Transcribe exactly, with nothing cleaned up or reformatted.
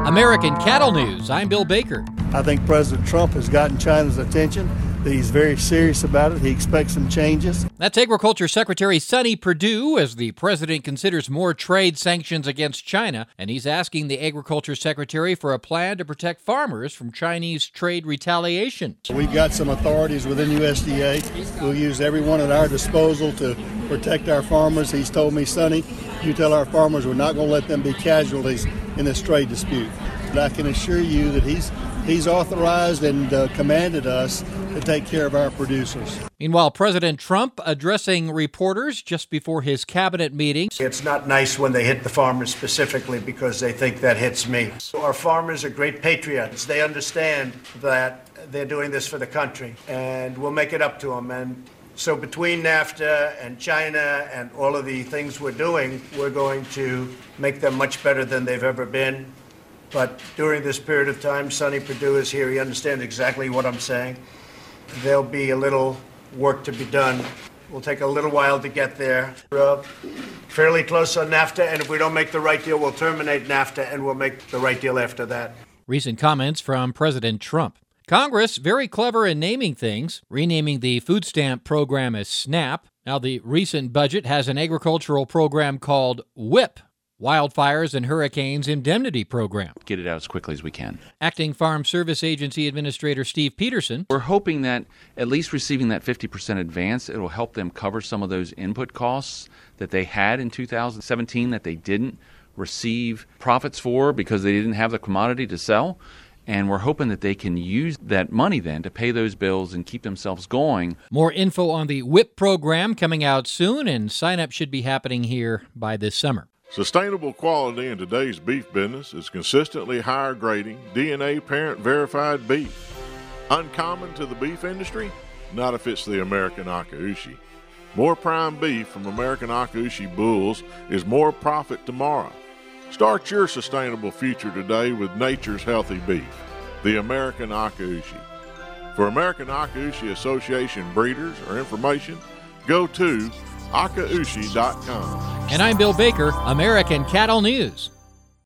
American Cattle News. I'm Bill Baker. I think President Trump has gotten China's attention, that he's very serious about it. He expects some changes. That's Agriculture Secretary Sonny Perdue as the president considers more trade sanctions against China, and he's asking the Agriculture Secretary for a plan to protect farmers from Chinese trade retaliation. We've got some authorities within U S D A. We'll use everyone at our disposal to protect our farmers. He's told me, Sonny, you tell our farmers we're not going to let them be casualties in this trade dispute. But I can assure you that he's He's authorized and uh, commanded us to take care of our producers. Meanwhile, President Trump addressing reporters just before his cabinet meeting. It's not nice when they hit the farmers specifically because they think that hits me. So our farmers are great patriots. They understand that they're doing this for the country, and we'll make it up to them. And so between NAFTA and China and all of the things we're doing, we're going to make them much better than they've ever been. But during this period of time, Sonny Perdue is here. He understands exactly what I'm saying. There'll be a little work to be done. We'll take a little while to get there. We're uh, fairly close on NAFTA, and if we don't make the right deal, we'll terminate NAFTA, and we'll make the right deal after that. Recent comments from President Trump. Congress, very clever in naming things, renaming the food stamp program as SNAP. Now, the recent budget has an agricultural program called WHIP, Wildfires and Hurricanes Indemnity Program. Get it out as quickly as we can. Acting Farm Service Agency Administrator Steve Peterson. We're hoping that at least receiving that fifty percent advance, it will help them cover some of those input costs that they had in two thousand seventeen that they didn't receive profits for because they didn't have the commodity to sell. And we're hoping that they can use that money then to pay those bills and keep themselves going. More info on the WHIP program coming out soon, and sign-up should be happening here by this summer. Sustainable quality in today's beef business is consistently higher grading, D N A parent-verified beef. Uncommon to the beef industry? Not if it's the American Akaushi. More prime beef from American Akaushi bulls is more profit tomorrow. Start your sustainable future today with nature's healthy beef, the American Akaushi. For American Akaushi Association breeders or information, go to akaushi dot com. And I'm Bill Baker, American Cattle News.